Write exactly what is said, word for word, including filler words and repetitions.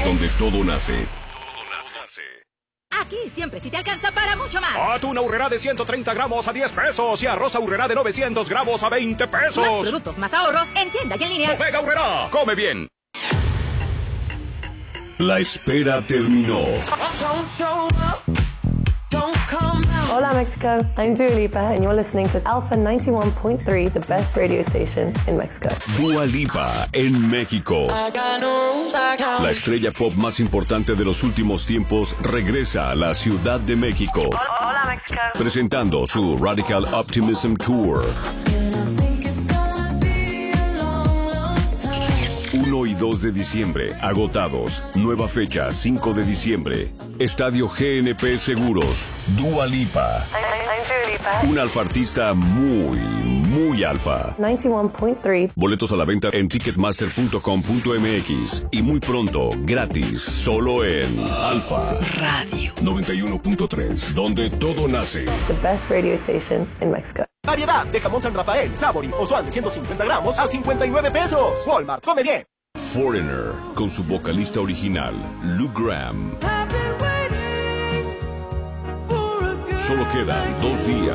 donde todo nace. Aquí siempre sí te alcanza para mucho más. Atún Aurrerá de ciento treinta gramos a diez pesos y arroz Aurrerá de novecientos gramos a veinte pesos. Más productos, más ahorros en tienda y en línea. Bodega Aurrerá, come bien. La espera terminó. Hola Mexico, I'm Dua Lipa and you're listening to Alpha ninety-one point three, the best radio station in Mexico. Dua Lipa en México. La estrella pop más importante de los últimos tiempos regresa a la Ciudad de México. Hola Mexico. Presentando su Radical Optimism Tour. uno y dos de diciembre, agotados. Nueva fecha, cinco de diciembre. Estadio G N P Seguros. Dua Lipa. I'm, I'm Dua Lipa. Un alfa artista muy, muy alfa. ninety-one point three. Boletos a la venta en ticketmaster punto com punto m x. Y muy pronto, gratis, solo en Alfa Radio noventa y uno punto tres, donde todo nace. The best radio station in Mexico. Variedad de jamón San Rafael, Sabori o Sual de ciento cincuenta gramos a cincuenta y nueve pesos. Walmart, come bien. Foreigner, con su vocalista original, Luke Graham. Solo quedan dos días